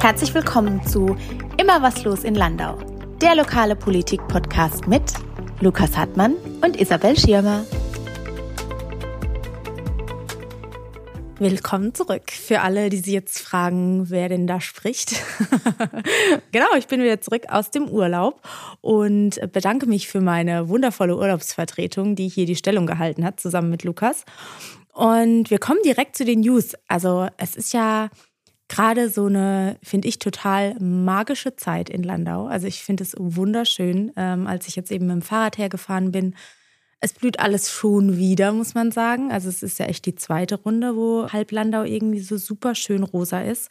Herzlich willkommen zu Immer was los in Landau, der lokale Politik-Podcast mit Lukas Hartmann und Isabel Schirmer. Willkommen zurück. Für alle, die sich jetzt fragen, wer denn da spricht. Genau, ich bin wieder zurück aus dem Urlaub und bedanke mich für meine wundervolle Urlaubsvertretung, die hier die Stellung gehalten hat, zusammen mit Lukas. Und wir kommen direkt zu den News. Also es ist ja gerade so eine, finde ich, total magische Zeit in Landau. Also ich finde es wunderschön, als ich jetzt eben mit dem Fahrrad hergefahren bin. Es blüht alles schon wieder, muss man sagen. Also es ist ja echt die zweite Runde, wo halb Landau irgendwie so super schön rosa ist.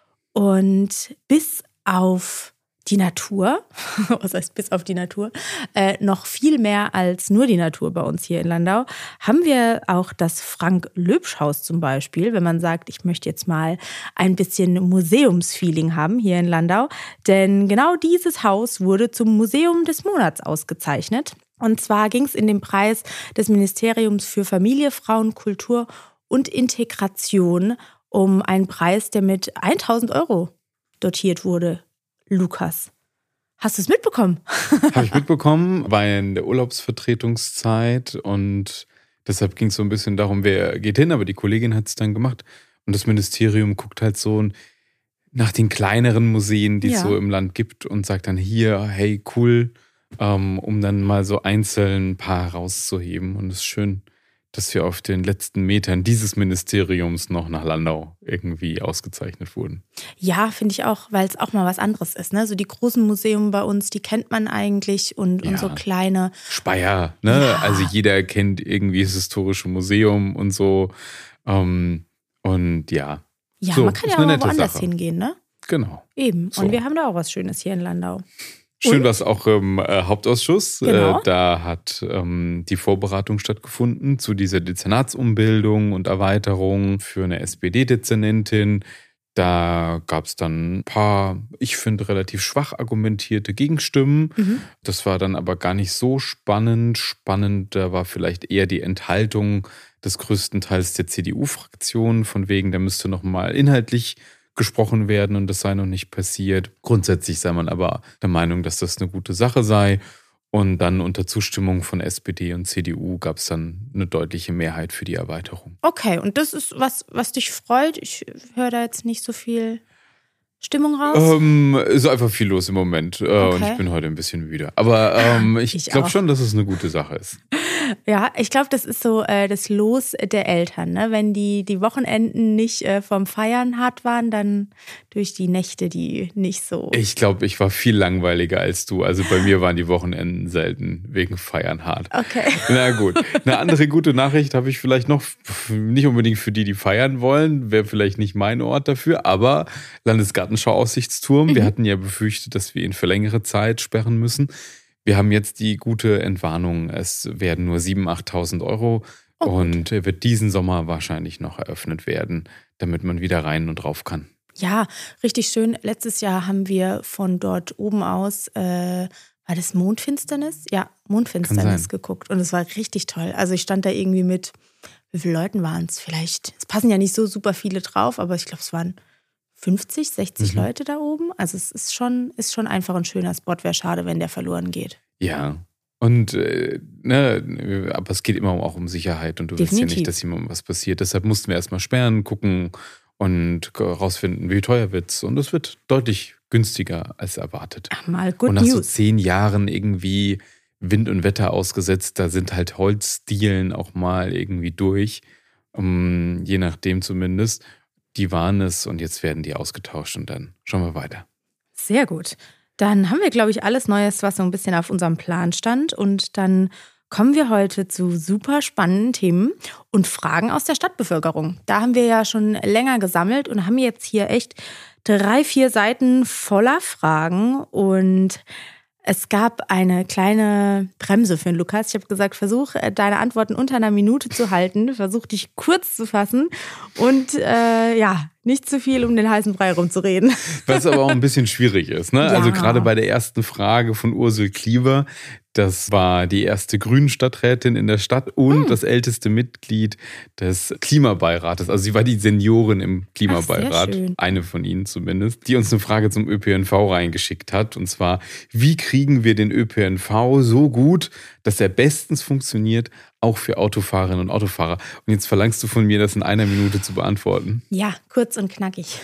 Und bis auf die Natur, was heißt bis auf die Natur, noch viel mehr als nur die Natur bei uns hier in Landau, haben wir auch das Frank-Löbsch-Haus zum Beispiel, wenn man sagt, ich möchte jetzt mal ein bisschen Museumsfeeling haben hier in Landau. Denn genau dieses Haus wurde zum Museum des Monats ausgezeichnet. Und zwar ging es in dem Preis des Ministeriums für Familie, Frauen, Kultur und Integration um einen Preis, der mit 1.000 € dotiert wurde. Lukas, hast du es mitbekommen? Habe ich mitbekommen, war ja in der Urlaubsvertretungszeit und deshalb ging es so ein bisschen darum, wer geht hin, aber die Kollegin hat es dann gemacht. Und das Ministerium guckt halt so nach den kleineren Museen, die es so im Land gibt und sagt dann hier, hey, cool, um dann mal so einzeln ein paar herauszuheben. Und es ist schön, dass wir auf den letzten Metern dieses Ministeriums noch nach Landau irgendwie ausgezeichnet wurden. Ja, finde ich auch, weil es auch mal was anderes ist. Ne? So die großen Museen bei uns, die kennt man eigentlich und so kleine. Speyer, ne? Ja. Also jeder kennt irgendwie das Historische Museum und so. Und ja. Ja, so, man kann ja auch mal woanders hingehen, ne? Genau. Eben. So. Und wir haben da auch was Schönes hier in Landau. Schön war es auch im Hauptausschuss. Genau. Da hat die Vorbereitung stattgefunden zu dieser Dezernatsumbildung und Erweiterung für eine SPD-Dezernentin. Da gab es dann ein paar, ich finde, relativ schwach argumentierte Gegenstimmen. Mhm. Das war dann aber gar nicht so spannend. Spannender war vielleicht eher die Enthaltung des größten Teils der CDU-Fraktion, von wegen, da müsste noch mal inhaltlich gesprochen werden und das sei noch nicht passiert. Grundsätzlich sei man aber der Meinung, dass das eine gute Sache sei. Und dann unter Zustimmung von SPD und CDU gab es dann eine deutliche Mehrheit für die Erweiterung. Okay, und das ist was dich freut? Ich höre da jetzt nicht so viel Stimmung raus? Ist einfach viel los im Moment und ich bin heute ein bisschen müde. Aber ich glaube schon, dass es eine gute Sache ist. Ja, ich glaube, das ist so das Los der Eltern. Ne? Wenn die Wochenenden nicht vom Feiern hart waren, dann durch die Nächte, die nicht so. Ich glaube, ich war viel langweiliger als du. Also bei mir waren die Wochenenden selten wegen Feiern hart. Okay. Na gut. Eine andere gute Nachricht habe ich vielleicht noch, nicht unbedingt für die feiern wollen, wäre vielleicht nicht mein Ort dafür, aber Landesgartenschau-Aussichtsturm. Wir hatten ja befürchtet, dass wir ihn für längere Zeit sperren müssen. Wir haben jetzt die gute Entwarnung, es werden nur 7.000, 8.000 € und wird diesen Sommer wahrscheinlich noch eröffnet werden, damit man wieder rein und rauf kann. Ja, richtig schön. Letztes Jahr haben wir von dort oben aus, war das Mondfinsternis? Ja, Mondfinsternis geguckt und es war richtig toll. Also ich stand da irgendwie mit, wie viele Leuten waren es? Vielleicht, es passen ja nicht so super viele drauf, aber ich glaube, es waren 50, 60 Leute da oben. Also es ist schon einfach ein schöner Spot. Wäre schade, wenn der verloren geht. Ja. Und aber es geht immer auch um Sicherheit und du willst ja nicht, dass jemandem was passiert. Deshalb mussten wir erstmal sperren, gucken und rausfinden, wie teuer wird's. Und es wird deutlich günstiger als erwartet. Ach, mal good news. Und nach so 10 Jahren irgendwie Wind und Wetter ausgesetzt, da sind halt Holzdielen auch mal irgendwie durch. Je nachdem zumindest. Die waren es und jetzt werden die ausgetauscht und dann schauen wir weiter. Sehr gut. Dann haben wir, glaube ich, alles Neues, was so ein bisschen auf unserem Plan stand. Und dann kommen wir heute zu super spannenden Themen und Fragen aus der Stadtbevölkerung. Da haben wir ja schon länger gesammelt und haben jetzt hier echt 3-4 Seiten voller Fragen. Und es gab eine kleine Bremse für den Lukas. Ich habe gesagt, versuch deine Antworten unter einer Minute zu halten. Versuch dich kurz zu fassen und nicht zu viel um den heißen Brei rumzureden. Was aber auch ein bisschen schwierig ist. Ne? Ja. Also gerade bei der ersten Frage von Ursel Klieber, Das war die erste Grünstadträtin in der Stadt und das älteste Mitglied des Klimabeirates. Also sie war die Seniorin im Klimabeirat, eine von ihnen zumindest, die uns eine Frage zum ÖPNV reingeschickt hat. Und zwar, wie kriegen wir den ÖPNV so gut, dass er bestens funktioniert, auch für Autofahrerinnen und Autofahrer? Und jetzt verlangst du von mir, das in einer Minute zu beantworten. Ja, kurz und knackig.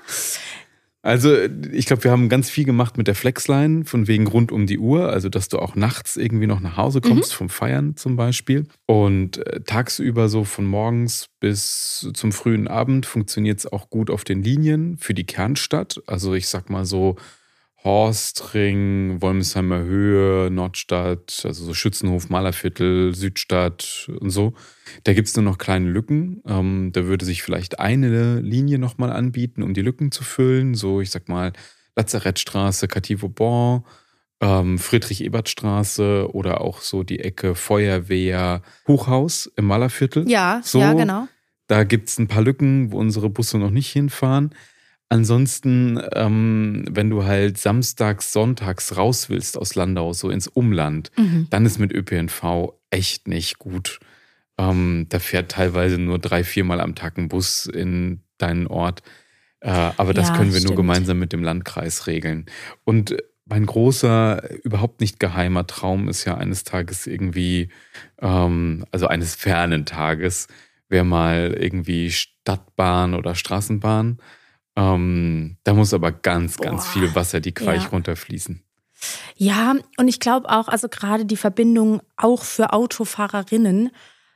Also ich glaube, wir haben ganz viel gemacht mit der Flexline, von wegen rund um die Uhr. Also dass du auch nachts irgendwie noch nach Hause kommst, vom Feiern zum Beispiel. Und tagsüber so von morgens bis zum frühen Abend funktioniert es auch gut auf den Linien für die Kernstadt. Also ich sag mal so Horstring, Wolmesheimer Höhe, Nordstadt, also so Schützenhof, Malerviertel, Südstadt und so. Da gibt es nur noch kleine Lücken. Da würde sich vielleicht eine Linie nochmal anbieten, um die Lücken zu füllen. So, ich sag mal, Lazarettstraße, Cativeau-Bon, Friedrich-Ebert-Straße oder auch so die Ecke Feuerwehr, Hochhaus im Malerviertel. Ja, so, ja, genau. Da gibt es ein paar Lücken, wo unsere Busse noch nicht hinfahren. Ansonsten, wenn du halt samstags, sonntags raus willst aus Landau, so ins Umland, dann ist mit ÖPNV echt nicht gut. Da fährt teilweise nur 3-4 Mal am Tag ein Bus in deinen Ort. Aber das können wir nur gemeinsam mit dem Landkreis regeln. Und mein großer, überhaupt nicht geheimer Traum ist ja eines Tages irgendwie, also eines fernen Tages, wäre mal irgendwie Stadtbahn oder Straßenbahn. Da muss aber ganz viel Wasser die Queich runterfließen. Ja, und ich glaube auch, also gerade die Verbindung auch für Autofahrerinnen,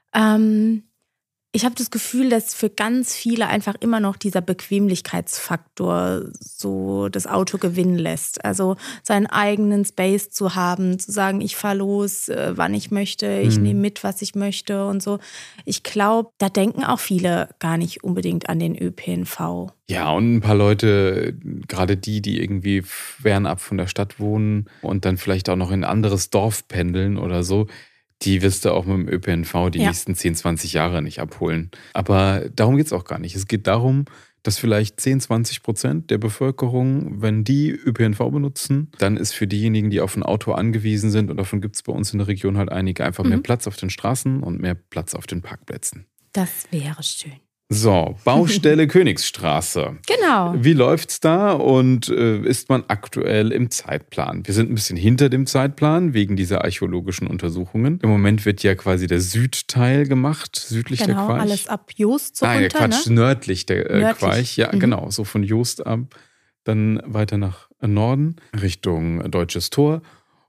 ich habe das Gefühl, dass für ganz viele einfach immer noch dieser Bequemlichkeitsfaktor so das Auto gewinnen lässt. Also seinen eigenen Space zu haben, zu sagen, ich fahre los, wann ich möchte, ich nehme mit, was ich möchte und so. Ich glaube, da denken auch viele gar nicht unbedingt an den ÖPNV. Ja, und ein paar Leute, gerade die irgendwie fernab von der Stadt wohnen und dann vielleicht auch noch in ein anderes Dorf pendeln oder so, die wirst du auch mit dem ÖPNV die nächsten 10, 20 Jahre nicht abholen. Aber darum geht es auch gar nicht. Es geht darum, dass vielleicht 10-20% der Bevölkerung, wenn die ÖPNV benutzen, dann ist für diejenigen, die auf ein Auto angewiesen sind, und davon gibt es bei uns in der Region halt einige, einfach mehr Platz auf den Straßen und mehr Platz auf den Parkplätzen. Das wäre schön. So, Baustelle Königsstraße. Genau. Wie läuft's da und ist man aktuell im Zeitplan? Wir sind ein bisschen hinter dem Zeitplan wegen dieser archäologischen Untersuchungen. Im Moment wird ja quasi der Südteil gemacht, südlich der Queich. Genau, alles ab Jost so runter, Quatsch, ne? nördlich der Queich. Ja, genau, so von Jost ab, dann weiter nach Norden, Richtung Deutsches Tor.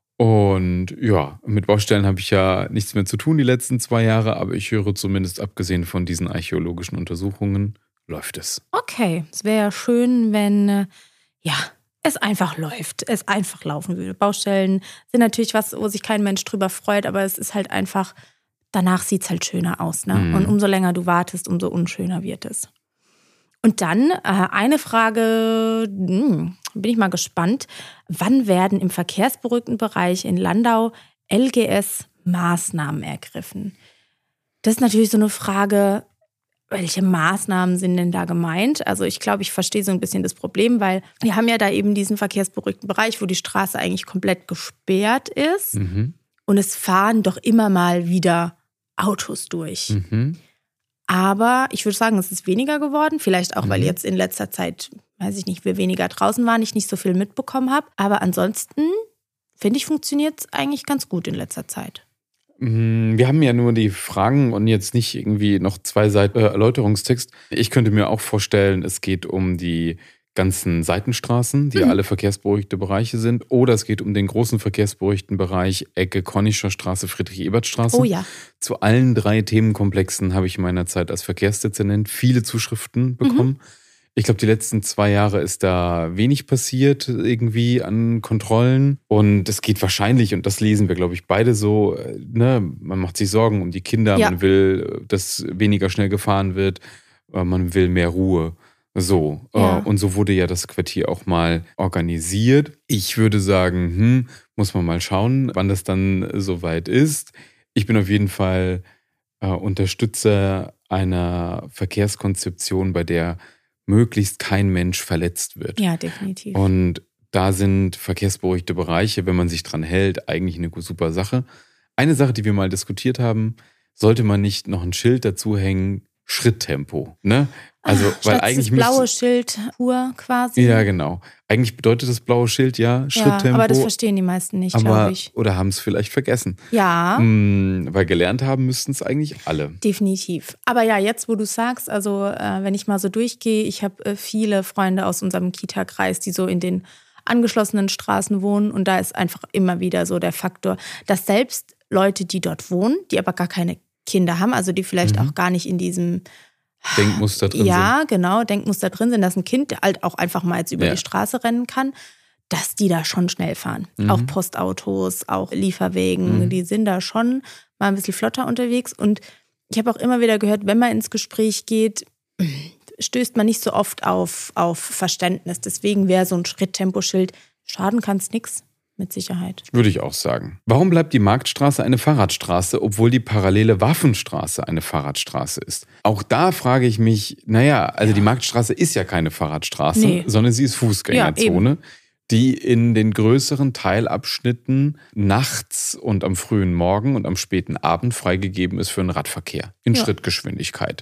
Und ja, mit Baustellen habe ich ja nichts mehr zu tun die letzten 2 Jahre, aber ich höre zumindest, abgesehen von diesen archäologischen Untersuchungen, läuft es. Okay, es wäre ja schön, wenn es einfach läuft, es einfach laufen würde. Baustellen sind natürlich was, wo sich kein Mensch drüber freut, aber es ist halt einfach, danach sieht es halt schöner aus, ne? Und umso länger du wartest, umso unschöner wird es. Und dann eine Frage, bin ich mal gespannt. Wann werden im verkehrsberuhigten Bereich in Landau LGS-Maßnahmen ergriffen? Das ist natürlich so eine Frage, welche Maßnahmen sind denn da gemeint? Also ich glaube, ich verstehe so ein bisschen das Problem, weil wir haben ja da eben diesen verkehrsberuhigten Bereich, wo die Straße eigentlich komplett gesperrt ist. Und es fahren doch immer mal wieder Autos durch. Aber ich würde sagen, es ist weniger geworden. Vielleicht auch, weil jetzt in letzter Zeit, weiß ich nicht, wir weniger draußen waren, ich nicht so viel mitbekommen habe. Aber ansonsten, finde ich, funktioniert es eigentlich ganz gut in letzter Zeit. Wir haben ja nur die Fragen und jetzt nicht irgendwie noch 2 Seiten Erläuterungstext. Ich könnte mir auch vorstellen, es geht um die ganzen Seitenstraßen, die alle verkehrsberuhigte Bereiche sind. Oder es geht um den großen verkehrsberuhigten Bereich Ecke Konnischer Straße, Friedrich-Ebert-Straße. Oh ja. Zu allen 3 Themenkomplexen habe ich in meiner Zeit als Verkehrsdezernent viele Zuschriften bekommen. Ich glaube, die letzten 2 Jahre ist da wenig passiert irgendwie an Kontrollen. Und es geht wahrscheinlich, und das lesen wir, glaube ich, beide so, ne, man macht sich Sorgen um die Kinder, man will, dass weniger schnell gefahren wird, man will mehr Ruhe. So, und so wurde ja das Quartier auch mal organisiert. Ich würde sagen, muss man mal schauen, wann das dann soweit ist. Ich bin auf jeden Fall Unterstützer einer Verkehrskonzeption, bei der möglichst kein Mensch verletzt wird. Ja, definitiv. Und da sind verkehrsberuhigte Bereiche, wenn man sich dran hält, eigentlich eine super Sache. Eine Sache, die wir mal diskutiert haben, sollte man nicht noch ein Schild dazu hängen, Schritttempo, ne? Also, weil eigentlich das blaue Schild pur quasi. Ja, genau. Eigentlich bedeutet das blaue Schild ja Schritttempo. Ja, aber das verstehen die meisten nicht, glaube ich. Oder haben es vielleicht vergessen. Ja. Weil gelernt haben müssten es eigentlich alle. Definitiv. Aber ja, jetzt wo du sagst, also wenn ich mal so durchgehe, ich habe viele Freunde aus unserem Kita-Kreis, die so in den angeschlossenen Straßen wohnen und da ist einfach immer wieder so der Faktor, dass selbst Leute, die dort wohnen, die aber gar keine Kinder haben, also die vielleicht auch gar nicht in diesem Denkmuster drin sind. Ja, genau, Denkmuster drin sind, dass ein Kind halt auch einfach mal jetzt über die Straße rennen kann, dass die da schon schnell fahren. Auch Postautos, auch Lieferwegen, die sind da schon mal ein bisschen flotter unterwegs. Und ich habe auch immer wieder gehört, wenn man ins Gespräch geht, stößt man nicht so oft auf Verständnis. Deswegen wäre so ein Schritttemposchild, schaden kann es nichts. Mit Sicherheit. Würde ich auch sagen. Warum bleibt die Marktstraße eine Fahrradstraße, obwohl die parallele Waffenstraße eine Fahrradstraße ist? Auch da frage ich mich, die Marktstraße ist ja keine Fahrradstraße, sondern sie ist Fußgängerzone, die in den größeren Teilabschnitten nachts und am frühen Morgen und am späten Abend freigegeben ist für den Radverkehr in Schrittgeschwindigkeit.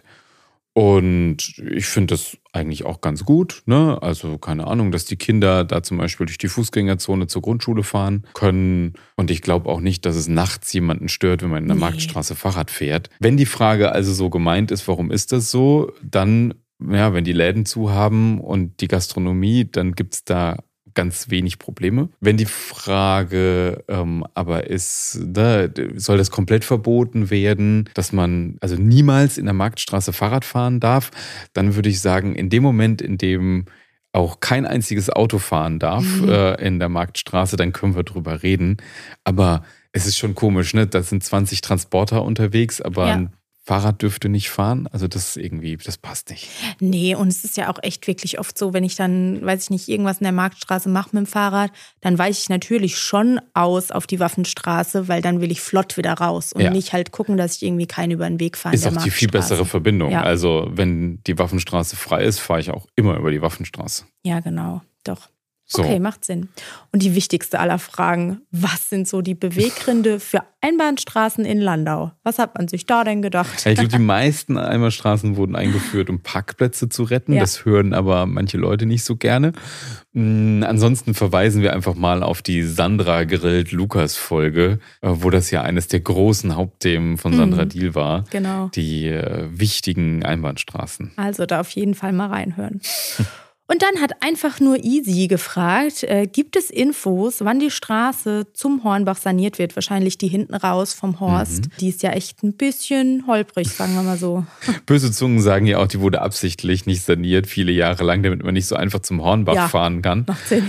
Und ich finde das eigentlich auch ganz gut, ne? Also keine Ahnung, dass die Kinder da zum Beispiel durch die Fußgängerzone zur Grundschule fahren können. Und ich glaube auch nicht, dass es nachts jemanden stört, wenn man in der Marktstraße Fahrrad fährt. Wenn die Frage also so gemeint ist, warum ist das so, dann, wenn die Läden zu haben und die Gastronomie, dann gibt's da ganz wenig Probleme. Wenn die Frage aber ist, soll das komplett verboten werden, dass man also niemals in der Marktstraße Fahrrad fahren darf, dann würde ich sagen, in dem Moment, in dem auch kein einziges Auto fahren darf in der Marktstraße, dann können wir drüber reden. Aber es ist schon komisch, ne? Da sind 20 Transporter unterwegs, aber ein Fahrrad dürfte nicht fahren, also das passt nicht. Nee, und es ist ja auch echt wirklich oft so, wenn ich dann, irgendwas in der Marktstraße mache mit dem Fahrrad, dann weiche ich natürlich schon aus auf die Waffenstraße, weil dann will ich flott wieder raus und nicht halt gucken, dass ich irgendwie keinen über den Weg fahre. Ist auch die viel bessere Verbindung. Ja. Also wenn die Waffenstraße frei ist, fahre ich auch immer über die Waffenstraße. Ja, genau, doch. So. Okay, macht Sinn. Und die wichtigste aller Fragen, was sind so die Beweggründe für Einbahnstraßen in Landau? Was hat man sich da denn gedacht? Ja, ich glaube, die meisten Einbahnstraßen wurden eingeführt, um Parkplätze zu retten. Ja. Das hören aber manche Leute nicht so gerne. Ansonsten verweisen wir einfach mal auf die Sandra Grillt Lukas Folge, wo das ja eines der großen Hauptthemen von Sandra Diel war. Genau. Die wichtigen Einbahnstraßen. Also da auf jeden Fall mal reinhören. Und dann hat einfach nur Easy gefragt, gibt es Infos, wann die Straße zum Hornbach saniert wird? Wahrscheinlich die hinten raus vom Horst. Die ist ja echt ein bisschen holprig, sagen wir mal so. Böse Zungen sagen ja auch, die wurde absichtlich nicht saniert, viele Jahre lang, damit man nicht so einfach zum Hornbach fahren kann. Macht Sinn.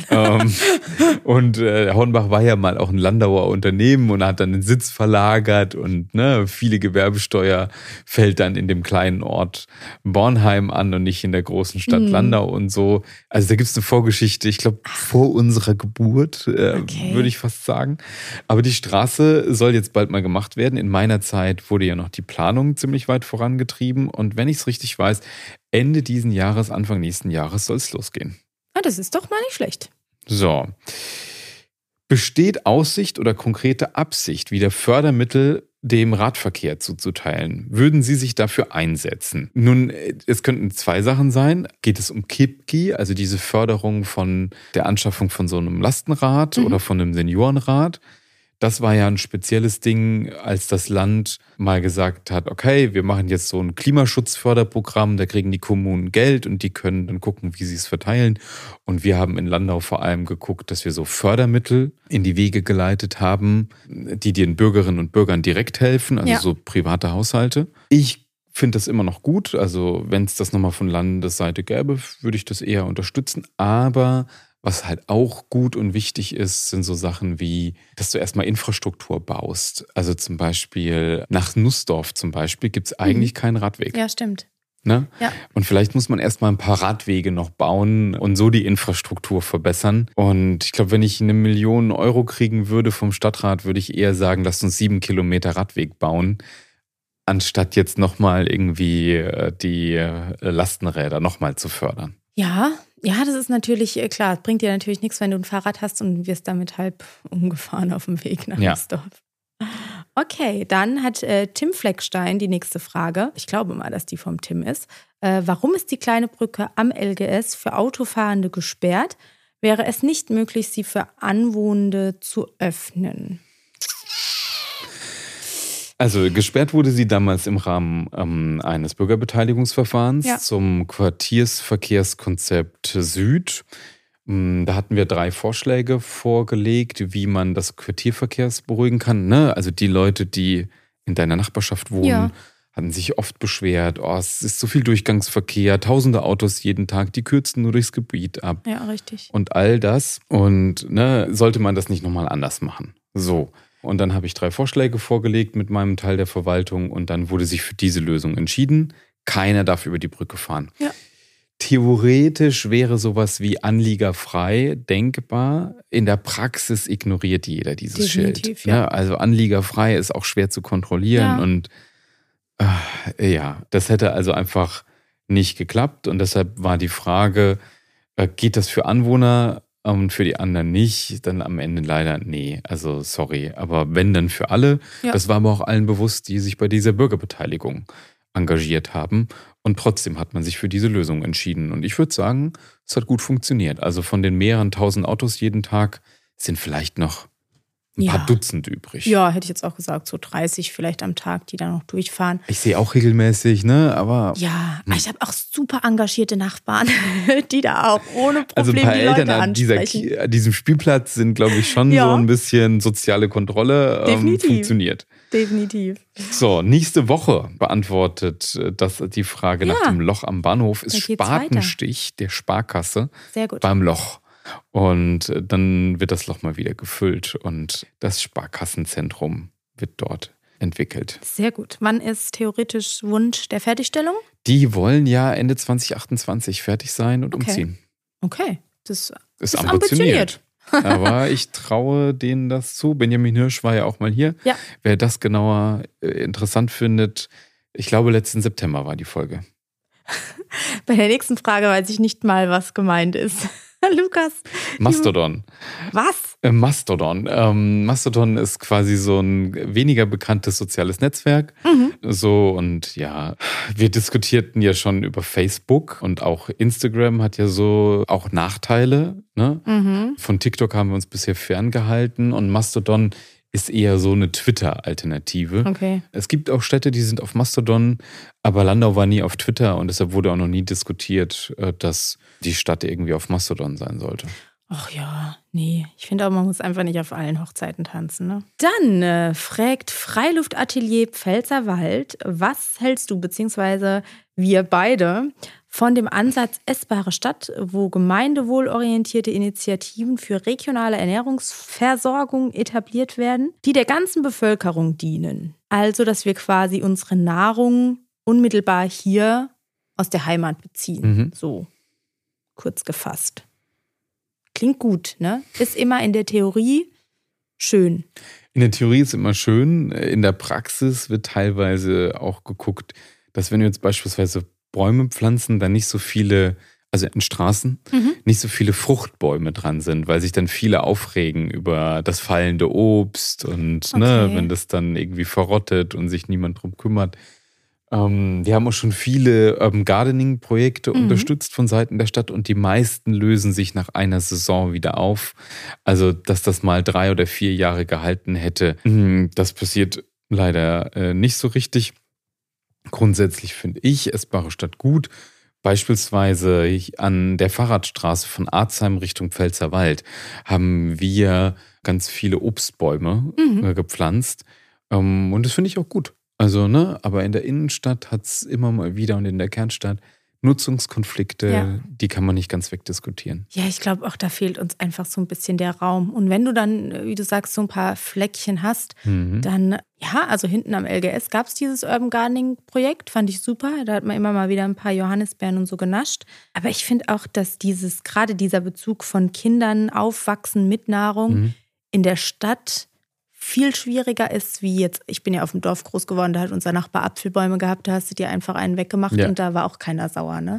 Und Hornbach war ja mal auch ein Landauer Unternehmen und hat dann den Sitz verlagert und viele Gewerbesteuer fällt dann in dem kleinen Ort Bornheim an und nicht in der großen Stadt Landau und so. Also da gibt es eine Vorgeschichte, ich glaube vor unserer Geburt, würde ich fast sagen. Aber die Straße soll jetzt bald mal gemacht werden. In meiner Zeit wurde ja noch die Planung ziemlich weit vorangetrieben. Und wenn ich es richtig weiß, Ende diesen Jahres, Anfang nächsten Jahres soll es losgehen. Ah, das ist doch mal nicht schlecht. So. Besteht Aussicht oder konkrete Absicht, wieder Fördermittel dem Radverkehr zuzuteilen? Würden Sie sich dafür einsetzen? Nun, es könnten zwei Sachen sein. Geht es um KIPKI, also diese Förderung von der Anschaffung von so einem Lastenrad oder von einem Seniorenrad? Das war ja ein spezielles Ding, als das Land mal gesagt hat, okay, wir machen jetzt so ein Klimaschutzförderprogramm, da kriegen die Kommunen Geld und die können dann gucken, wie sie es verteilen. Und wir haben in Landau vor allem geguckt, dass wir so Fördermittel in die Wege geleitet haben, die den Bürgerinnen und Bürgern direkt helfen, also so private Haushalte. Ich finde das immer noch gut, also wenn es das nochmal von Landesseite gäbe, würde ich das eher unterstützen, aber was halt auch gut und wichtig ist, sind so Sachen wie, dass du erstmal Infrastruktur baust. Also zum Beispiel nach Nussdorf zum Beispiel gibt es eigentlich keinen Radweg. Ja, stimmt. Ne? Ja. Und vielleicht muss man erstmal ein paar Radwege noch bauen und so die Infrastruktur verbessern. Und ich glaube, wenn ich 1 Million Euro kriegen würde vom Stadtrat, würde ich eher sagen, lasst uns 7 Kilometer Radweg bauen, anstatt jetzt nochmal irgendwie die Lastenräder nochmal zu fördern. Ja, Ja, das ist natürlich, klar, bringt dir natürlich nichts, wenn du ein Fahrrad hast und wirst damit halb umgefahren auf dem Weg nach Nussdorf. Okay, dann hat Tim Fleckstein die nächste Frage. Ich glaube mal, dass die vom Tim ist. Warum ist die kleine Brücke am LGS für Autofahrende gesperrt? Wäre es nicht möglich, sie für Anwohnende zu öffnen? Also gesperrt wurde sie damals im Rahmen eines Bürgerbeteiligungsverfahrens zum Quartiersverkehrskonzept Süd. Da hatten wir 3 Vorschläge vorgelegt, wie man das Quartierverkehrs beruhigen kann. Ne? Also die Leute, die in deiner Nachbarschaft wohnen, hatten sich oft beschwert, es ist so viel Durchgangsverkehr, tausende Autos jeden Tag, die kürzen nur durchs Gebiet ab. Ja, richtig. Und all das. Und sollte man das nicht nochmal anders machen? So. Und dann habe ich 3 Vorschläge vorgelegt mit meinem Teil der Verwaltung und dann wurde sich für diese Lösung entschieden. Keiner darf über die Brücke fahren. Ja. Theoretisch wäre sowas wie anliegerfrei denkbar. In der Praxis ignoriert jeder dieses Definitiv, Schild. Ja. Also anliegerfrei ist auch schwer zu kontrollieren. Und das hätte also einfach nicht geklappt. Und deshalb war die Frage, geht das für Anwohner und für die anderen nicht? Dann am Ende leider nee. Also sorry. Aber wenn, dann für alle. Ja. Das war aber auch allen bewusst, die sich bei dieser Bürgerbeteiligung engagiert haben. Und trotzdem hat man sich für diese Lösung entschieden. Und ich würde sagen, es hat gut funktioniert. Also von den mehreren tausend Autos jeden Tag sind vielleicht noch ein paar Dutzend übrig. Ja, hätte ich jetzt auch gesagt, so 30 vielleicht am Tag, die da noch durchfahren. Ich sehe auch regelmäßig, aber... Ja, ich habe auch super engagierte Nachbarn, die da auch ohne Probleme also ein paar die Eltern Leute an ansprechen. diesem Spielplatz sind, glaube ich, schon so ein bisschen soziale Kontrolle funktioniert. Definitiv. So, nächste Woche beantwortet das die Frage nach dem Loch am Bahnhof. Ist Spatenstich der Sparkasse beim Loch. Und dann wird das Loch mal wieder gefüllt und das Sparkassenzentrum wird dort entwickelt. Sehr gut. Wann ist theoretisch Wunsch der Fertigstellung? Die wollen ja Ende 2028 fertig sein und umziehen. Okay, das ist ambitioniert. Aber ich traue denen das zu. Benjamin Hirsch war ja auch mal hier. Ja. Wer das genauer interessant findet, ich glaube, letzten September war die Folge. Bei der nächsten Frage weiß ich nicht mal, was gemeint ist. Lukas. Mastodon. Was? Mastodon. Mastodon ist quasi so ein weniger bekanntes soziales Netzwerk. So, und ja, wir diskutierten ja schon über Facebook und auch Instagram hat ja so auch Nachteile. Ne? Von TikTok haben wir uns bisher ferngehalten und Mastodon ist eher so eine Twitter-Alternative. Okay. Es gibt auch Städte, die sind auf Mastodon, aber Landau war nie auf Twitter und deshalb wurde auch noch nie diskutiert, dass die Stadt irgendwie auf Mastodon sein sollte. Ach ja, nee. Ich finde auch, man muss einfach nicht auf allen Hochzeiten tanzen. Ne? Dann fragt Freiluftatelier Pfälzerwald, was hältst du, beziehungsweise wir beide, von dem Ansatz Essbare Stadt, wo gemeindewohlorientierte Initiativen für regionale Ernährungsversorgung etabliert werden, die der ganzen Bevölkerung dienen. Also, dass wir quasi unsere Nahrung unmittelbar hier aus der Heimat beziehen. So kurz gefasst. Klingt gut, ne? Ist immer in der Theorie schön. In der Theorie ist immer schön. In der Praxis wird teilweise auch geguckt, dass wenn wir jetzt beispielsweise Bäume pflanzen, dann nicht so viele, also in Straßen, nicht so viele Fruchtbäume dran sind, weil sich dann viele aufregen über das fallende Obst und wenn das dann irgendwie verrottet und sich niemand drum kümmert. Wir haben auch schon viele Urban Gardening-Projekte unterstützt von Seiten der Stadt und die meisten lösen sich nach einer Saison wieder auf. Also, dass das mal 3 oder 4 Jahre gehalten hätte, das passiert leider nicht so richtig. Grundsätzlich finde ich Essbare Stadt gut. Beispielsweise an der Fahrradstraße von Arzheim Richtung Pfälzerwald haben wir ganz viele Obstbäume gepflanzt. Und das finde ich auch gut. Also, aber in der Innenstadt hat es immer mal wieder und in der Kernstadt Nutzungskonflikte, die kann man nicht ganz wegdiskutieren. Ja, ich glaube auch, da fehlt uns einfach so ein bisschen der Raum. Und wenn du dann, wie du sagst, so ein paar Fleckchen hast, dann, also hinten am LGS gab es dieses Urban Gardening-Projekt, fand ich super. Da hat man immer mal wieder ein paar Johannisbeeren und so genascht. Aber ich finde auch, dass gerade dieser Bezug von Kindern aufwachsen mit Nahrung in der Stadt viel schwieriger ist, wie jetzt, ich bin ja auf dem Dorf groß geworden, da hat unser Nachbar Apfelbäume gehabt, da hast du dir einfach einen weggemacht und da war auch keiner sauer, ne?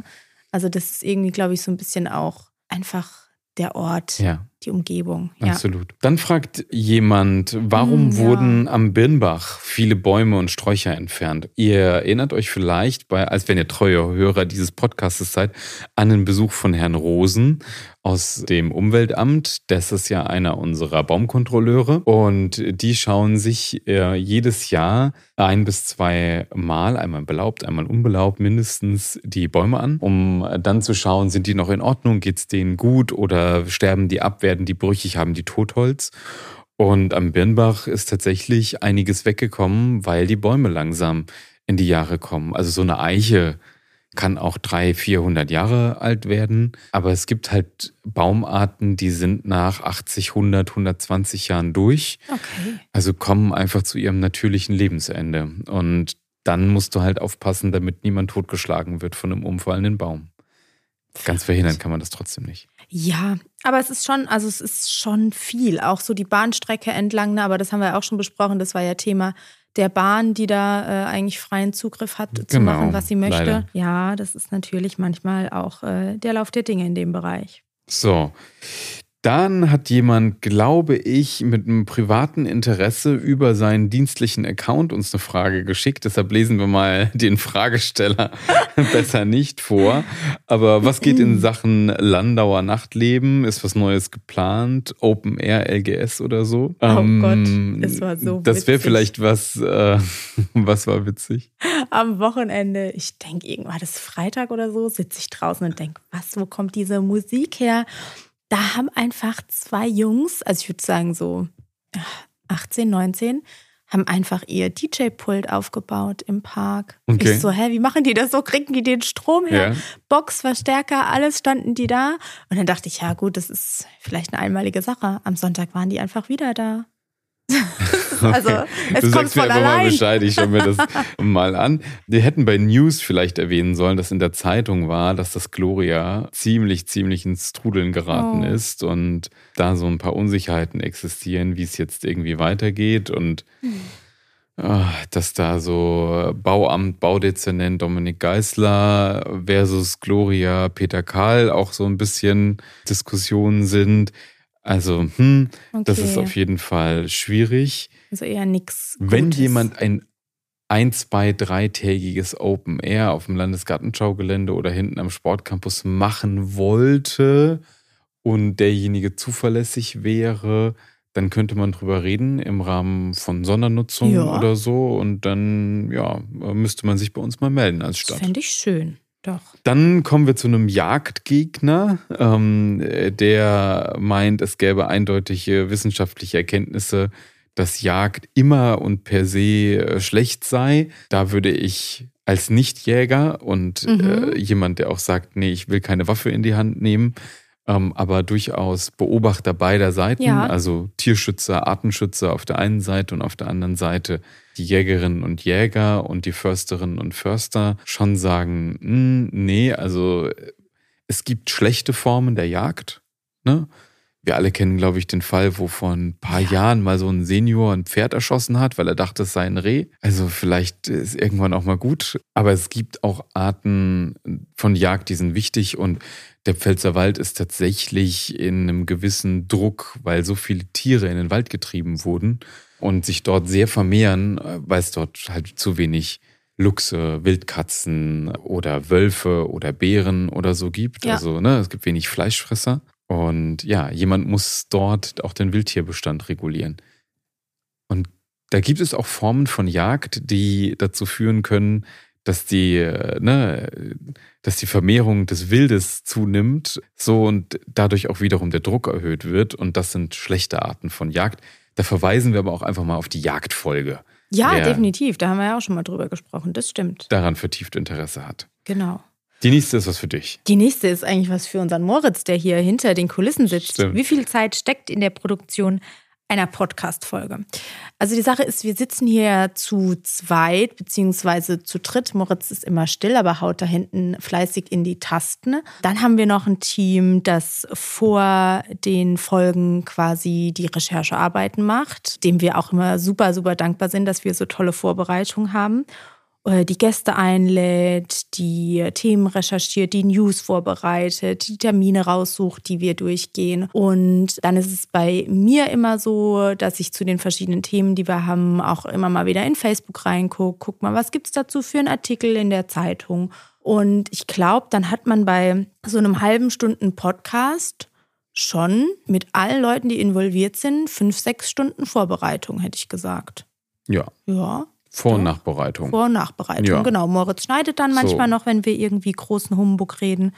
Also das ist irgendwie, glaube ich, so ein bisschen auch einfach der Ort, die Umgebung. Ja. Absolut. Dann fragt jemand, warum wurden am Birnbach viele Bäume und Sträucher entfernt? Ihr erinnert euch vielleicht, als wenn ihr treue Hörer dieses Podcasts seid, an den Besuch von Herrn Rosen aus dem Umweltamt. Das ist ja einer unserer Baumkontrolleure. Und die schauen sich jedes Jahr 1 bis 2 Mal, einmal belaubt, einmal unbelaubt, mindestens die Bäume an, um dann zu schauen, sind die noch in Ordnung, geht es denen gut oder sterben die ab, werden die brüchig, haben die Totholz. Und am Birnbach ist tatsächlich einiges weggekommen, weil die Bäume langsam in die Jahre kommen. Also so eine Eiche kann auch 300-400 Jahre alt werden. Aber es gibt halt Baumarten, die sind nach 80, 100, 120 Jahren durch. Okay. Also kommen einfach zu ihrem natürlichen Lebensende. Und dann musst du halt aufpassen, damit niemand totgeschlagen wird von einem umfallenden Baum. Ganz verhindern kann man das trotzdem nicht. Ja, aber es ist schon viel. Auch so die Bahnstrecke entlang, aber das haben wir auch schon besprochen. Das war ja Thema der Bahn, die da eigentlich freien Zugriff hat, zu machen, was sie möchte. Leider. Ja, das ist natürlich manchmal auch der Lauf der Dinge in dem Bereich. So, dann hat jemand, glaube ich, mit einem privaten Interesse über seinen dienstlichen Account uns eine Frage geschickt. Deshalb lesen wir mal den Fragesteller besser nicht vor. Aber was geht in Sachen Landauer Nachtleben? Ist was Neues geplant? Open Air, LGS oder so? Oh Gott, es war so witzig. Das wäre vielleicht was war witzig? Am Wochenende, ich denke, irgendwann das Freitag oder so, sitze ich draußen und denke, wo kommt diese Musik her? Da haben einfach 2 Jungs, also ich würde sagen so 18, 19, haben einfach ihr DJ-Pult aufgebaut im Park. Okay. Ich so, wie machen die das so? Kriegen die den Strom her? Ja. Box, Verstärker, alles standen die da. Und dann dachte ich, ja gut, das ist vielleicht eine einmalige Sache. Am Sonntag waren die einfach wieder da. Also, es du kommt sagst mir von einfach mal allein. Bescheid, ich schaue mir das mal an. Wir hätten bei News vielleicht erwähnen sollen, dass in der Zeitung war, dass das Gloria ziemlich ins Trudeln geraten ist und da so ein paar Unsicherheiten existieren, wie es jetzt irgendwie weitergeht und dass da so Bauamt, Baudezernent Dominik Geisler versus Gloria Peter Kahl auch so ein bisschen Diskussionen sind. Also, das ist auf jeden Fall schwierig. Also eher nichts Gutes. Wenn jemand ein 1-, 2-, 3-tägiges Open Air auf dem Landesgartenschaugelände oder hinten am Sportcampus machen wollte und derjenige zuverlässig wäre, dann könnte man drüber reden im Rahmen von Sondernutzung oder so. Und dann, müsste man sich bei uns mal melden als Stadt. Das fände ich schön. Doch. Dann kommen wir zu einem Jagdgegner, der meint, es gäbe eindeutige wissenschaftliche Erkenntnisse, dass Jagd immer und per se schlecht sei. Da würde ich als Nichtjäger und jemand, der auch sagt, nee, ich will keine Waffe in die Hand nehmen, aber durchaus Beobachter beider Seiten, also Tierschützer, Artenschützer auf der einen Seite und auf der anderen Seite die Jägerinnen und Jäger und die Försterinnen und Förster schon sagen, nee, also es gibt schlechte Formen der Jagd. Ne? Wir alle kennen, glaube ich, den Fall, wo vor ein paar Jahren mal so ein Senior ein Pferd erschossen hat, weil er dachte, es sei ein Reh. Also vielleicht ist irgendwann auch mal gut. Aber es gibt auch Arten von Jagd, die sind wichtig und der Pfälzerwald ist tatsächlich in einem gewissen Druck, weil so viele Tiere in den Wald getrieben wurden und sich dort sehr vermehren, weil es dort halt zu wenig Luchse, Wildkatzen oder Wölfe oder Bären oder so gibt. Ja. Also es gibt wenig Fleischfresser. Und jemand muss dort auch den Wildtierbestand regulieren. Und da gibt es auch Formen von Jagd, die dazu führen können, dass die Vermehrung des Wildes zunimmt, so und dadurch auch wiederum der Druck erhöht wird. Und das sind schlechte Arten von Jagd. Da verweisen wir aber auch einfach mal auf die Jagdfolge. Ja, definitiv. Da haben wir ja auch schon mal drüber gesprochen. Das stimmt. Daran vertieft Interesse hat. Genau. Die nächste ist was für dich. Die nächste ist eigentlich was für unseren Moritz, der hier hinter den Kulissen sitzt. Stimmt. Wie viel Zeit steckt in der Produktion einer Podcast-Folge? Also die Sache ist, wir sitzen hier zu zweit beziehungsweise zu dritt. Moritz ist immer still, aber haut da hinten fleißig in die Tasten. Dann haben wir noch ein Team, das vor den Folgen quasi die Recherchearbeiten macht, dem wir auch immer super dankbar sind, dass wir so tolle Vorbereitungen haben. die Gäste einlädt, die Themen recherchiert, die News vorbereitet, die Termine raussucht, die wir durchgehen. Und dann ist es bei mir immer so, dass ich zu den verschiedenen Themen, die wir haben, auch immer mal wieder in Facebook reingucke. Guck mal, was gibt's dazu für einen Artikel in der Zeitung? Und ich glaube, dann hat man bei so einem halben Stunden Podcast schon mit allen Leuten, die involviert sind, 5-6 Stunden Vorbereitung, hätte ich gesagt. Ja. Ja. Vor- und Nachbereitung. Vor- und Nachbereitung, ja. Genau. Moritz schneidet dann manchmal noch, wenn wir irgendwie großen Humbug reden,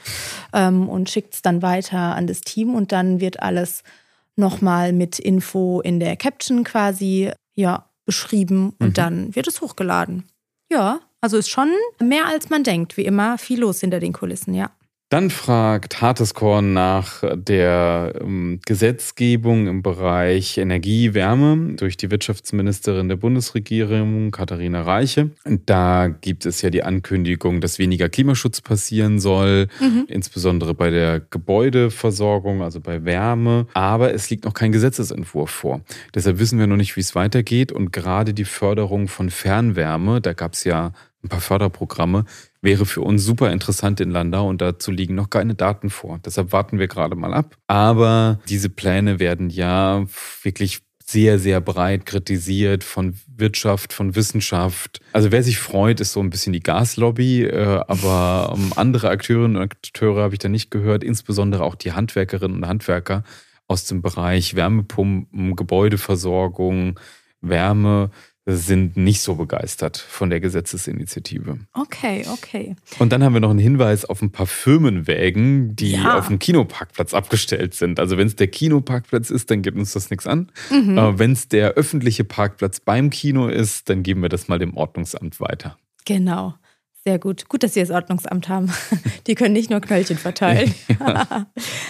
und schickt es dann weiter an das Team und dann wird alles nochmal mit Info in der Caption quasi beschrieben und dann wird es hochgeladen. Ja, also ist schon mehr als man denkt, wie immer, viel los hinter den Kulissen, ja. Dann fragt Hartes Korn nach der Gesetzgebung im Bereich Energie, Wärme durch die Wirtschaftsministerin der Bundesregierung, Katharina Reiche. Und da gibt es ja die Ankündigung, dass weniger Klimaschutz passieren soll, insbesondere bei der Gebäudeversorgung, also bei Wärme. Aber es liegt noch kein Gesetzesentwurf vor. Deshalb wissen wir noch nicht, wie es weitergeht. Und gerade die Förderung von Fernwärme, da gab es ja ein paar Förderprogramme, wäre für uns super interessant in Landau und dazu liegen noch keine Daten vor. Deshalb warten wir gerade mal ab. Aber diese Pläne werden ja wirklich sehr, sehr breit kritisiert von Wirtschaft, von Wissenschaft. Also wer sich freut, ist so ein bisschen die Gaslobby, aber andere Akteurinnen und Akteure habe ich da nicht gehört, insbesondere auch die Handwerkerinnen und Handwerker aus dem Bereich Wärmepumpen, Gebäudeversorgung, Wärme, sind nicht so begeistert von der Gesetzesinitiative. Okay. Und dann haben wir noch einen Hinweis auf ein paar Firmenwägen, die auf dem Kinoparkplatz abgestellt sind. Also wenn es der Kinoparkplatz ist, dann geht uns das nichts an. Wenn es der öffentliche Parkplatz beim Kino ist, dann geben wir das mal dem Ordnungsamt weiter. Genau. Sehr gut. Gut, dass Sie das Ordnungsamt haben. Die können nicht nur Knöllchen verteilen. Ja.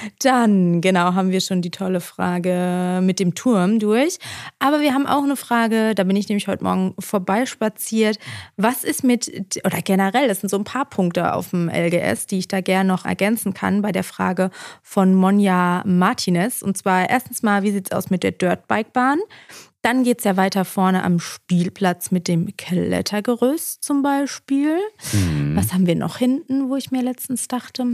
Dann, genau, haben wir schon die tolle Frage mit dem Turm durch. Aber wir haben auch eine Frage, da bin ich nämlich heute Morgen vorbeispaziert. Was ist oder generell, das sind so ein paar Punkte auf dem LGS, die ich da gerne noch ergänzen kann bei der Frage von Monja Martinez. Und zwar erstens mal, wie sieht es aus mit der Dirtbike-Bahn? Dann geht es ja weiter vorne am Spielplatz mit dem Klettergerüst zum Beispiel. Was haben wir noch hinten, wo ich mir letztens dachte,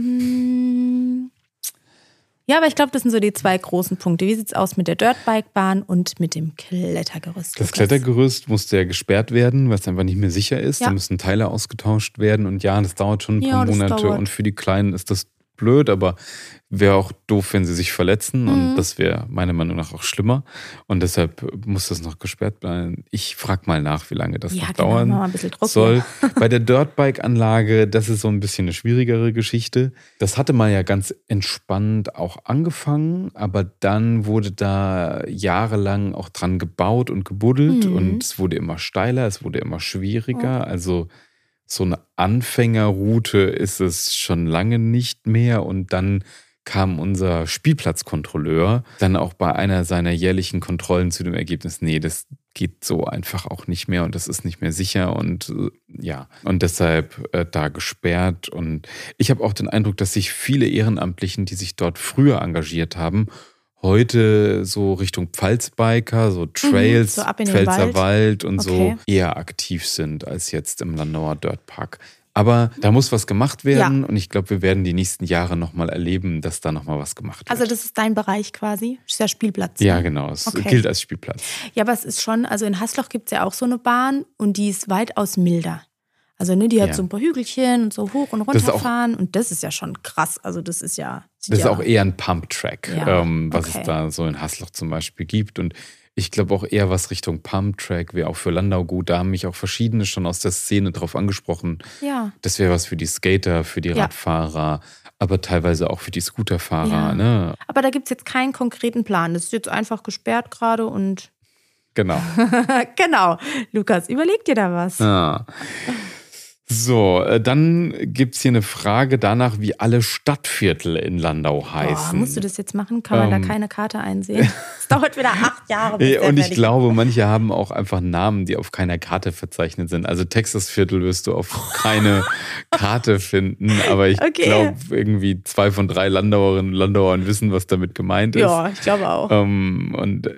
Ja, aber ich glaube, das sind so die 2 großen Punkte. Wie sieht es aus mit der Dirtbike-Bahn und mit dem Klettergerüst? Das Klettergerüst musste ja gesperrt werden, weil es einfach nicht mehr sicher ist. Da müssen Teile ausgetauscht werden. Und ja, das dauert schon ein paar Monate. Und für die Kleinen ist das blöd, aber wäre auch doof, wenn sie sich verletzen und das wäre meiner Meinung nach auch schlimmer und deshalb muss das noch gesperrt bleiben. Ich frage mal nach, wie lange das noch dauern mal ein bisschen Druck soll. Bei der Dirtbike-Anlage, das ist so ein bisschen eine schwierigere Geschichte. Das hatte mal ja ganz entspannt auch angefangen, aber dann wurde da jahrelang auch dran gebaut und gebuddelt und es wurde immer steiler, es wurde immer schwieriger, also so eine Anfängerroute ist es schon lange nicht mehr. Und dann kam unser Spielplatzkontrolleur dann auch bei einer seiner jährlichen Kontrollen zu dem Ergebnis, nee, das geht so einfach auch nicht mehr und das ist nicht mehr sicher und und deshalb da gesperrt. Und ich habe auch den Eindruck, dass sich viele Ehrenamtlichen, die sich dort früher engagiert haben, heute so Richtung Pfalzbiker, so Trails, so ab in den Pfälzer Wald und so eher aktiv sind als jetzt im Landauer Dirtpark. Aber da muss was gemacht werden und ich glaube, wir werden die nächsten Jahre nochmal erleben, dass da nochmal was gemacht wird. Also das ist dein Bereich quasi? Das ist der Spielplatz? Ja, genau. Es gilt als Spielplatz. Ja, aber es ist schon, also in Hasloch gibt es ja auch so eine Bahn und die ist weitaus milder. Also die hat so ein paar Hügelchen und so hoch und runter fahren und das ist ja schon krass. Also das ist ja... Das ist auch eher ein Pump-Track, was es da so in Hasloch zum Beispiel gibt. Und ich glaube auch eher was Richtung Pump-Track wäre auch für Landau gut. Da haben mich auch verschiedene schon aus der Szene drauf angesprochen. Ja. Das wäre was für die Skater, für die Radfahrer, aber teilweise auch für die Scooterfahrer. Ja. Ne? Aber da gibt es jetzt keinen konkreten Plan. Das ist jetzt einfach gesperrt gerade und... Genau. Genau. Lukas, überleg dir da was. Ja. So, dann gibt es hier eine Frage danach, wie alle Stadtviertel in Landau heißen. Musst du das jetzt machen? Kann man da keine Karte einsehen? Es dauert wieder 8 Jahre. Bis Und ich glaube, manche haben auch einfach Namen, die auf keiner Karte verzeichnet sind. Also Texasviertel wirst du auf keine Karte finden, aber ich glaube, irgendwie 2 von 3 Landauerinnen und Landauern wissen, was damit gemeint ist. Ja, ich glaube auch. Und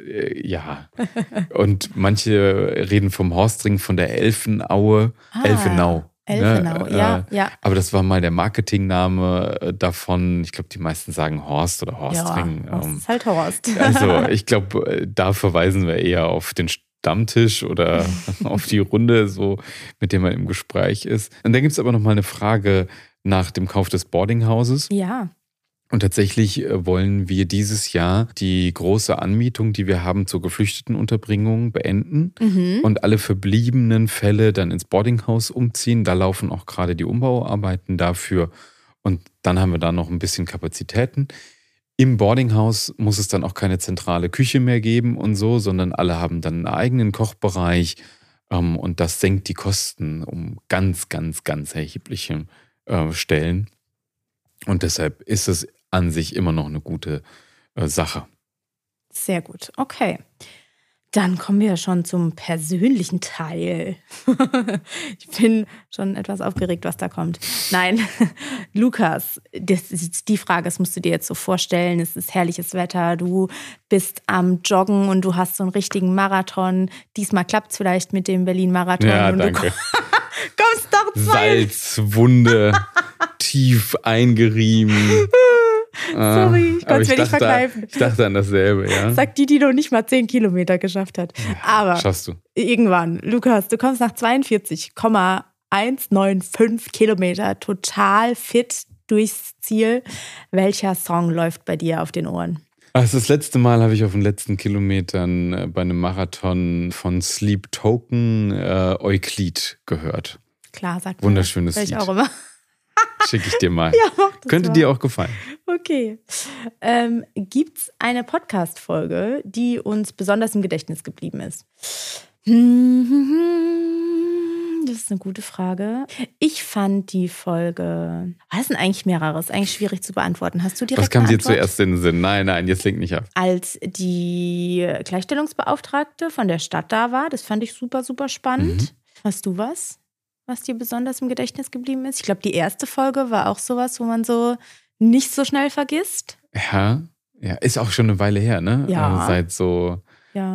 manche reden vom Horstring, von der Elfenaue, Elfenau. Elfenau, ja. Aber das war mal der Marketingname davon. Ich glaube, die meisten sagen Horst oder Horstring. Ja, das ist halt Horst. Also ich glaube, da verweisen wir eher auf den Stammtisch oder auf die Runde, so mit der man im Gespräch ist. Und dann gibt es aber noch mal eine Frage nach dem Kauf des Boardinghauses. Ja. Und tatsächlich wollen wir dieses Jahr die große Anmietung, die wir haben zur Geflüchtetenunterbringung, beenden und alle verbliebenen Fälle dann ins Boardinghaus umziehen. Da laufen auch gerade die Umbauarbeiten dafür. Und dann haben wir da noch ein bisschen Kapazitäten. Im Boardinghaus muss es dann auch keine zentrale Küche mehr geben und so, sondern alle haben dann einen eigenen Kochbereich. Und das senkt die Kosten um ganz, ganz, ganz erhebliche Stellen. Und deshalb ist es an sich immer noch eine gute Sache. Sehr gut, okay. Dann kommen wir schon zum persönlichen Teil. Ich bin schon etwas aufgeregt, was da kommt. Nein, Lukas, das ist die Frage, das musst du dir jetzt so vorstellen. Es ist herrliches Wetter, du bist am Joggen und du hast so einen richtigen Marathon. Diesmal klappt es vielleicht mit dem Berlin-Marathon. Ja, und danke. Du kommst doch Salzwunde, tief eingerieben. Sorry, ich konnte es mir nicht verkneifen. Ich dachte an dasselbe, ja. Sagt die noch nicht mal 10 Kilometer geschafft hat. Aber schaffst du. Irgendwann, Lukas, du kommst nach 42,195 Kilometer total fit durchs Ziel. Welcher Song läuft bei dir auf den Ohren? Also das letzte Mal habe ich auf den letzten Kilometern bei einem Marathon von Sleep Token Euklid gehört. Klar, sagt wunderschönes Lied. Ich auch immer. Schicke ich dir mal. Ja, mach das Könnte mal. dir auch gefallen. Okay. Gibt's eine Podcast-Folge, die uns besonders im Gedächtnis geblieben ist? Das ist eine gute Frage. Ich fand die Folge. Was sind eigentlich mehrere? Ist eigentlich schwierig zu beantworten. Hast du direkt Was kam dir Antwort? zuerst in den Sinn? Nein, jetzt lenk nicht ab. Als die Gleichstellungsbeauftragte von der Stadt da war, das fand ich super, super spannend. Hast du was dir besonders im Gedächtnis geblieben ist? Ich glaube, die erste Folge war auch sowas, wo man so nicht so schnell vergisst. Ja, ist auch schon eine Weile her, ne? Ja. Seit so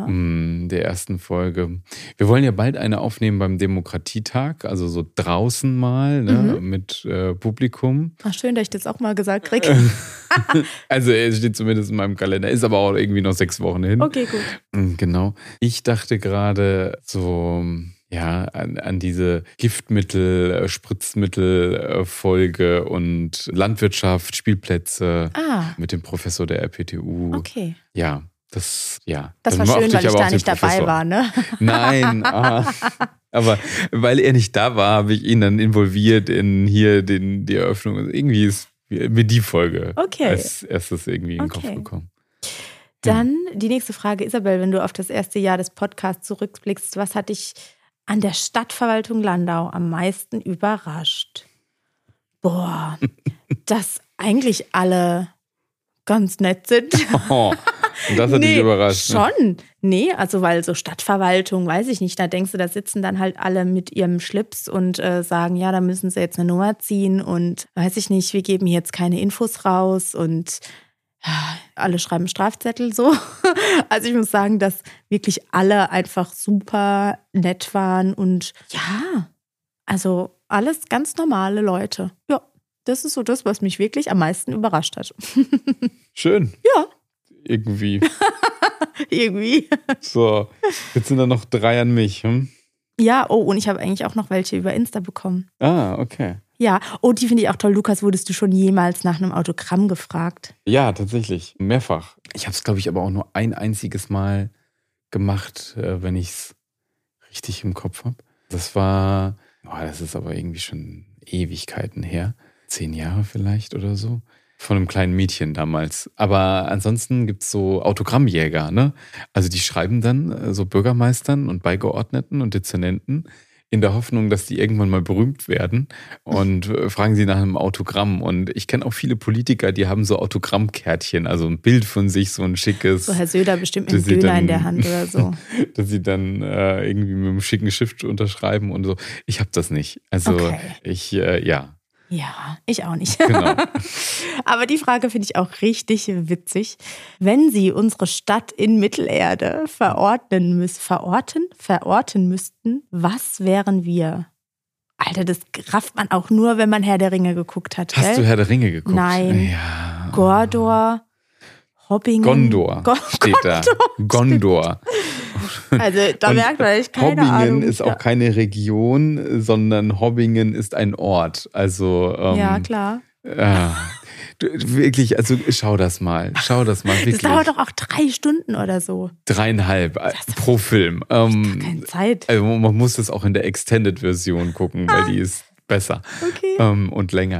der ersten Folge. Wir wollen ja bald eine aufnehmen beim Demokratietag, also so draußen mal, ne? Mit Publikum. Ach, schön, dass ich das auch mal gesagt kriege. Also es steht zumindest in meinem Kalender, ist aber auch irgendwie noch 6 Wochen hin. Okay, gut. Genau. Ich dachte gerade so... Ja, an diese Giftmittel, Spritzmittel-Folge und Landwirtschaft, Spielplätze mit dem Professor der RPTU. Okay. Ja, das war schön, weil ich da nicht dabei war, ne? Nein, aber weil er nicht da war, habe ich ihn dann involviert in hier die Eröffnung. Irgendwie ist mir die Folge als erstes irgendwie in den Kopf gekommen. Dann die nächste Frage, Isabel, wenn du auf das erste Jahr des Podcasts zurückblickst, was hat dich an der Stadtverwaltung Landau am meisten überrascht? Boah, dass eigentlich alle ganz nett sind. Oh, das hat dich überrascht. Schon. Ne? Nee, also weil so Stadtverwaltung, weiß ich nicht, da denkst du, da sitzen dann halt alle mit ihrem Schlips und sagen, ja, da müssen sie jetzt eine Nummer ziehen und weiß ich nicht, wir geben jetzt keine Infos raus und alle schreiben Strafzettel so. Also ich muss sagen, dass wirklich alle einfach super nett waren und ja, also alles ganz normale Leute. Ja, das ist so das, was mich wirklich am meisten überrascht hat. Schön. Ja. Irgendwie. Irgendwie. So, jetzt sind da noch 3 an mich. Ja, und ich habe eigentlich auch noch welche über Insta bekommen. Ah, okay. Ja, die finde ich auch toll. Lukas, wurdest du schon jemals nach einem Autogramm gefragt? Ja, tatsächlich. Mehrfach. Ich habe es, glaube ich, aber auch nur ein einziges Mal gemacht, wenn ich es richtig im Kopf habe. Das ist aber irgendwie schon Ewigkeiten her. 10 Jahre vielleicht oder so. Von einem kleinen Mädchen damals. Aber ansonsten gibt es so Autogrammjäger, ne? Also die schreiben dann so Bürgermeistern und Beigeordneten und Dezernenten in der Hoffnung, dass die irgendwann mal berühmt werden und fragen sie nach einem Autogramm. Und ich kenne auch viele Politiker, die haben so Autogrammkärtchen, also ein Bild von sich, so ein schickes. So Herr Söder bestimmt mit einem Döner in der Hand oder so. Dass sie dann irgendwie mit einem schicken Stift unterschreiben und so. Ich habe das nicht. Also okay. Ja, ich auch nicht. genau. Aber die Frage finde ich auch richtig witzig. Wenn Sie unsere Stadt in Mittelerde verorten müssten, was wären wir? Alter, das rafft man auch nur, wenn man Herr der Ringe geguckt hat. Hast du Herr der Ringe geguckt? Nein. Ja. Gondor, Hobbingen. Gondor steht da. Gondor. Also da merkt man, ich keine Hobbingen Ahnung. ist auch keine Region, sondern Hobbingen ist ein Ort. Also ja, klar. Wirklich, also schau das mal. Wirklich. Das dauert doch auch 3 Stunden oder so. 3,5 pro Film. Keine Zeit. Also man muss das auch in der Extended-Version gucken, weil die ist besser und länger.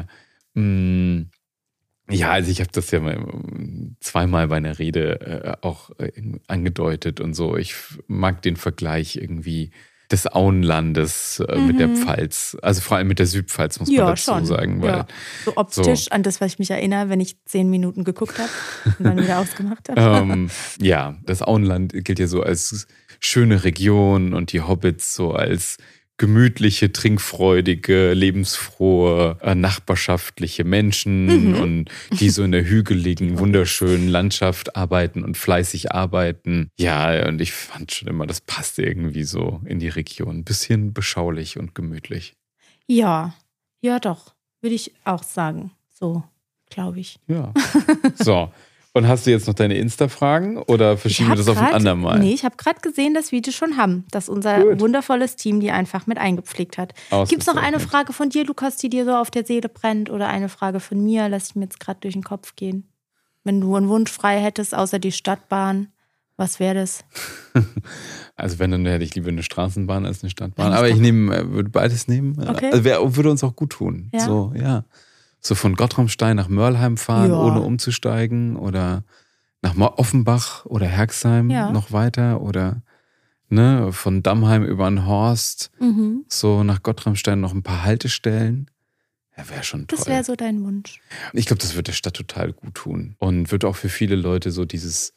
Ja, also ich habe das ja mal zweimal bei einer Rede auch angedeutet und so. Ich mag den Vergleich irgendwie des Auenlandes mit der Pfalz. Also vor allem mit der Südpfalz, muss man dazu sagen. Weil so optisch an das, was ich mich erinnere, wenn ich 10 Minuten geguckt habe und dann wieder ausgemacht habe. Ja, das Auenland gilt ja so als schöne Region und die Hobbits so als gemütliche, trinkfreudige, lebensfrohe, nachbarschaftliche Menschen und die so in der hügeligen, wunderschönen Landschaft arbeiten und fleißig arbeiten. Ja, und ich fand schon immer, das passte irgendwie so in die Region. Ein bisschen beschaulich und gemütlich. Ja, doch, würde ich auch sagen. So, glaube ich. Ja, so. Und hast du jetzt noch deine Insta-Fragen oder verschieben wir das auf ein andermal? Nee, ich habe gerade gesehen, dass wir die schon haben, dass unser wundervolles Team die einfach mit eingepflegt hat. Gibt es noch eine Frage von dir, Lukas, die dir so auf der Seele brennt oder eine Frage von mir? Lass ich mir jetzt gerade durch den Kopf gehen. Wenn du einen Wunsch frei hättest, außer die Stadtbahn, was wäre das? Also wenn, dann hätte ich lieber eine Straßenbahn als eine Stadtbahn. Aber ich würde beides nehmen. Okay. Also würde uns auch gut tun. Ja. So, ja. So von Gotramstein nach Mörlheim fahren, ohne umzusteigen oder nach Offenbach oder Herxheim noch weiter oder von Dammheim über den Horst so nach Gotramstein noch ein paar Haltestellen. Ja, wäre schon toll. Das wäre so dein Wunsch. Ich glaube, das wird der Stadt total gut tun und wird auch für viele Leute so dieses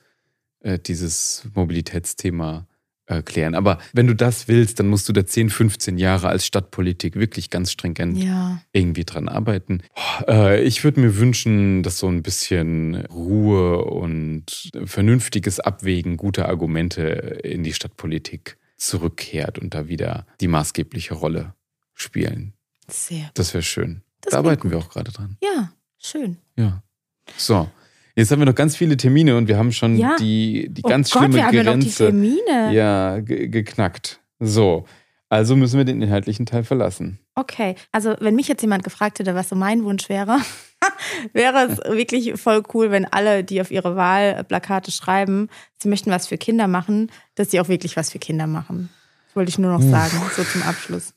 Mobilitätsthema klären. Aber wenn du das willst, dann musst du da 10, 15 Jahre als Stadtpolitik wirklich ganz stringent irgendwie dran arbeiten. Ich würde mir wünschen, dass so ein bisschen Ruhe und vernünftiges Abwägen guter Argumente in die Stadtpolitik zurückkehrt und da wieder die maßgebliche Rolle spielen. Sehr. Das wäre schön. Da arbeiten wir auch gerade dran. Ja, schön. Ja. So. Jetzt haben wir noch ganz viele Termine und wir haben schon die ganz schlimme wir haben Grenze ja noch die Termine. Geknackt. So, also müssen wir den inhaltlichen Teil verlassen. Okay, also wenn mich jetzt jemand gefragt hätte, was so mein Wunsch wäre, wäre es wirklich voll cool, wenn alle, die auf ihre Wahlplakate schreiben, sie möchten was für Kinder machen, dass sie auch wirklich was für Kinder machen. Das wollte ich nur noch sagen, so zum Abschluss.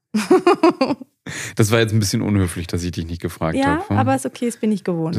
Das war jetzt ein bisschen unhöflich, dass ich dich nicht gefragt habe. Ja, aber ist okay, das bin ich gewohnt.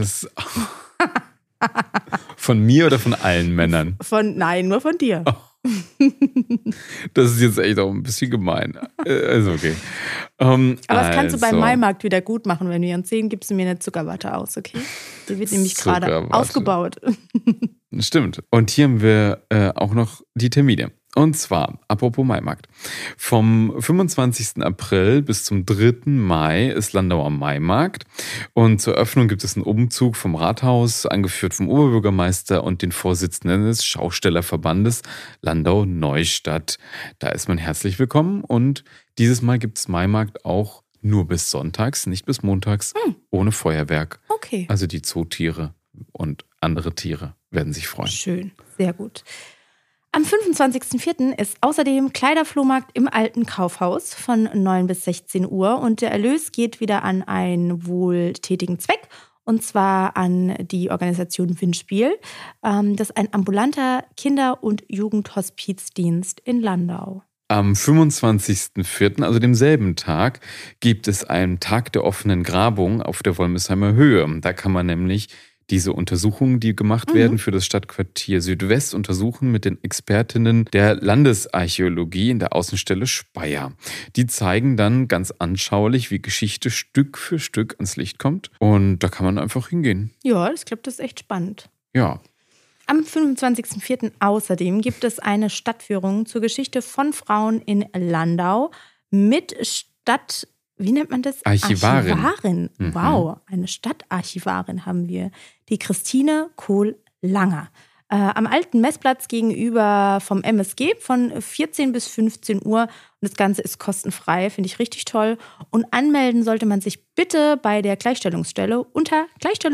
Von mir oder von allen Männern? Nein, nur von dir. Oh. Das ist jetzt echt auch ein bisschen gemein. Also okay. Aber das kannst du beim Maimarkt wieder gut machen. Wenn wir uns sehen, gibst du mir eine Zuckerwatte aus, okay? Die wird nämlich gerade aufgebaut. Stimmt. Und hier haben wir auch noch die Termine. Und zwar, apropos Maimarkt, vom 25. April bis zum 3. Mai ist Landauer Maimarkt und zur Eröffnung gibt es einen Umzug vom Rathaus, angeführt vom Oberbürgermeister und den Vorsitzenden des Schaustellerverbandes Landau-Neustadt. Da ist man herzlich willkommen und dieses Mal gibt es Maimarkt auch nur bis sonntags, nicht bis montags, ohne Feuerwerk. Okay. Also die Zootiere und andere Tiere werden sich freuen. Schön, sehr gut. Am 25.04. ist außerdem Kleiderflohmarkt im Alten Kaufhaus von 9 bis 16 Uhr und der Erlös geht wieder an einen wohltätigen Zweck und zwar an die Organisation Windspiel. Das ist ein ambulanter Kinder- und Jugendhospizdienst in Landau. Am 25.04., also demselben Tag, gibt es einen Tag der offenen Grabung auf der Wolmesheimer Höhe. Da kann man nämlich diese Untersuchungen, die gemacht werden für das Stadtquartier Südwest, untersuchen mit den Expertinnen der Landesarchäologie in der Außenstelle Speyer. Die zeigen dann ganz anschaulich, wie Geschichte Stück für Stück ans Licht kommt. Und da kann man einfach hingehen. Ja, ich glaube, das ist echt spannend. Ja. Am 25.04. außerdem gibt es eine Stadtführung zur Geschichte von Frauen in Landau mit wie nennt man das? Archivarin. Wow, eine Stadtarchivarin haben wir. Die Christine Kohl-Langer. Am alten Messplatz gegenüber vom MSG von 14 bis 15 Uhr. Und das Ganze ist kostenfrei, finde ich richtig toll. Und anmelden sollte man sich bitte bei der Gleichstellungsstelle unter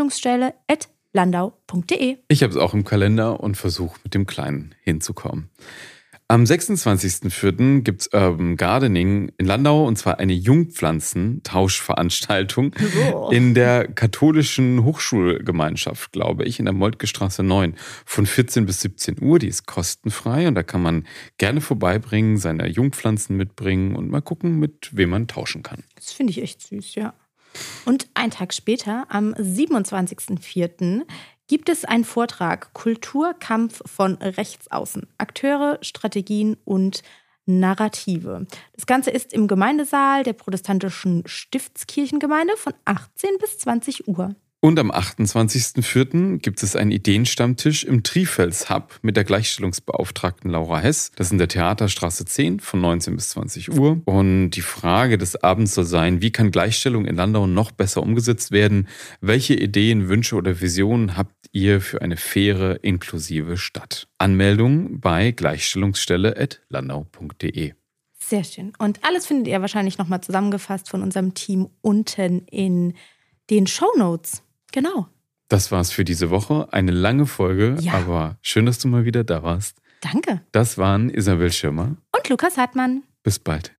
gleichstellungsstelle@landau.de. Ich habe es auch im Kalender und versuche mit dem Kleinen hinzukommen. Am 26.04. gibt es Urban Gardening in Landau, und zwar eine Jungpflanzentauschveranstaltung in der katholischen Hochschulgemeinschaft, glaube ich, in der Moltkestraße 9 von 14 bis 17 Uhr. Die ist kostenfrei und da kann man gerne vorbeibringen, seine Jungpflanzen mitbringen und mal gucken, mit wem man tauschen kann. Das finde ich echt süß, ja. Und einen Tag später, am 27.04., gibt es einen Vortrag Kulturkampf von Rechtsaußen, Akteure, Strategien und Narrative. Das Ganze ist im Gemeindesaal der protestantischen Stiftskirchengemeinde von 18 bis 20 Uhr. Und am 28.04. gibt es einen Ideenstammtisch im Trifels Hub mit der Gleichstellungsbeauftragten Laura Hess. Das ist in der Theaterstraße 10 von 19 bis 20 Uhr. Und die Frage des Abends soll sein, wie kann Gleichstellung in Landau noch besser umgesetzt werden? Welche Ideen, Wünsche oder Visionen habt ihr für eine faire, inklusive Stadt? Anmeldung bei gleichstellungsstelle@landau.de. Sehr schön. Und alles findet ihr wahrscheinlich nochmal zusammengefasst von unserem Team unten in den Shownotes. Genau. Das war's für diese Woche. Eine lange Folge, aber schön, dass du mal wieder da warst. Danke. Das waren Isabel Schirmer und Lukas Hartmann. Bis bald.